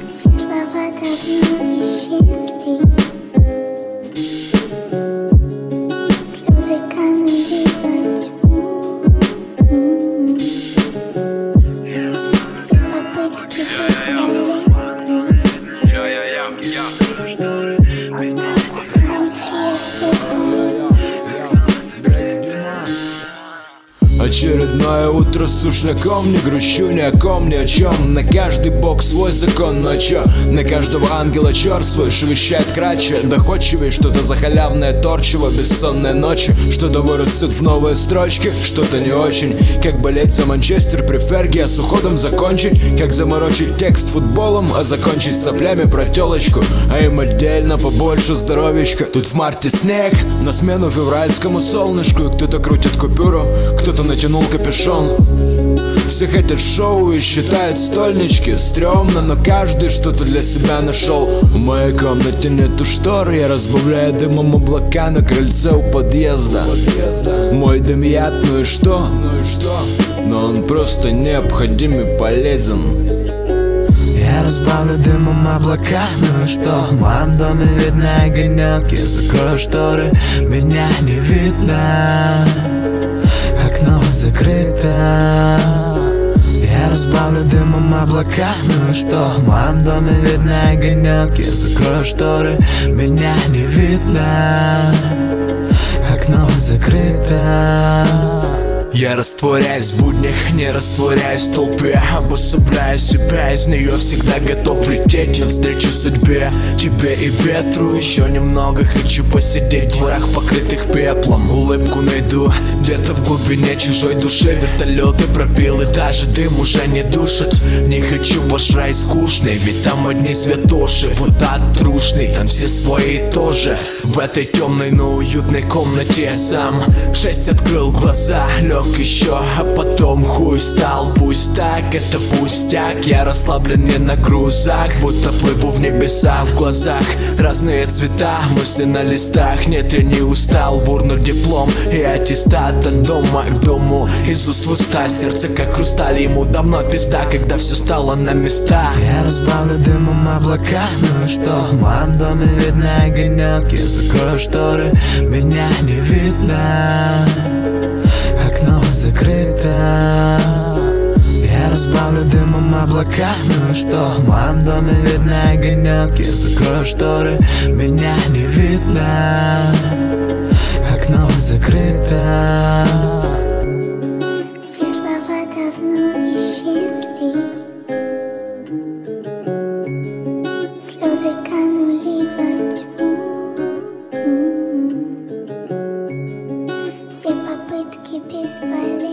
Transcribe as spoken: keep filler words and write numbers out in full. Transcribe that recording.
Все слова давно исчезли, слезы канули во тьму. Все попытки бесполезны. Молчи, все понял. Очередное утро с ушняком, не грущу ни о ком, ни о чем. На каждый бог свой закон, но чё? На каждого ангела чёр свой шевещает кратче, доходчивее. Что-то за халявное торчево, бессонные ночи. Что-то вырастет в новые строчки, что-то не очень. Как болеть за Манчестер при Ферги, а с уходом закончить. Как заморочить текст футболом, а закончить соплями про телочку. А им отдельно побольше здоровечка. Тут в марте снег, на смену февральскому солнышку. И кто-то крутит купюру, кто-то натянул капюшон. Все хотят шоу и считают стольнички. Стремно, но каждый что-то для себя нашел. В моей комнате нету штор, я разбавляю дымом облака на крыльце у подъезда. Мой дым яд, ну и что? Ну и что? Но он просто необходим и полезен. Я разбавлю дымом облака, ну и что? В моем доме видно огонек. Я закрою шторы, меня не видно. Окно закрыто. Я разбавлю дымом облака, ну и что? В моем доме видно огонек. Я закрою шторы, меня не видно. Окно закрыто. Я растворяюсь в буднях, не растворяюсь в толпе. Обособляю себя, из нее всегда готов лететь навстречу судьбе, тебе и ветру. Еще немного хочу посидеть в дворах, покрытых пеплом. Улыбку найду где-то в глубине чужой души. Вертолеты пропил и даже дым уже не душит. Не хочу ваш рай скучный, ведь там одни святоши. Вот отрушный, там все свои тоже. В этой темной, но уютной комнате я сам в шесть открыл глаза, лег еще, а потом хуй встал. Пусть так, это пустяк. Я расслаблен не на грузах, будто плыву в небеса. В глазах разные цвета, мысли на листах. Нет, я не устал, в урну диплом и аттестат. От дома к дому, из уст в уста. Сердце как хрусталь, ему давно пизда, когда все стало на места. Я разбавлю дымом облака, ну и что? В моем доме видно огонек. Я закрою шторы, меня не видно. Окно закрыто. Я разбавлю дымом облака, ну и что? В моем доме видно огонек. Я закрою шторы, меня не видно. Окно закрыто. Все слова давно исчезли, слезы канули во тьму. Все попытки бесполезны.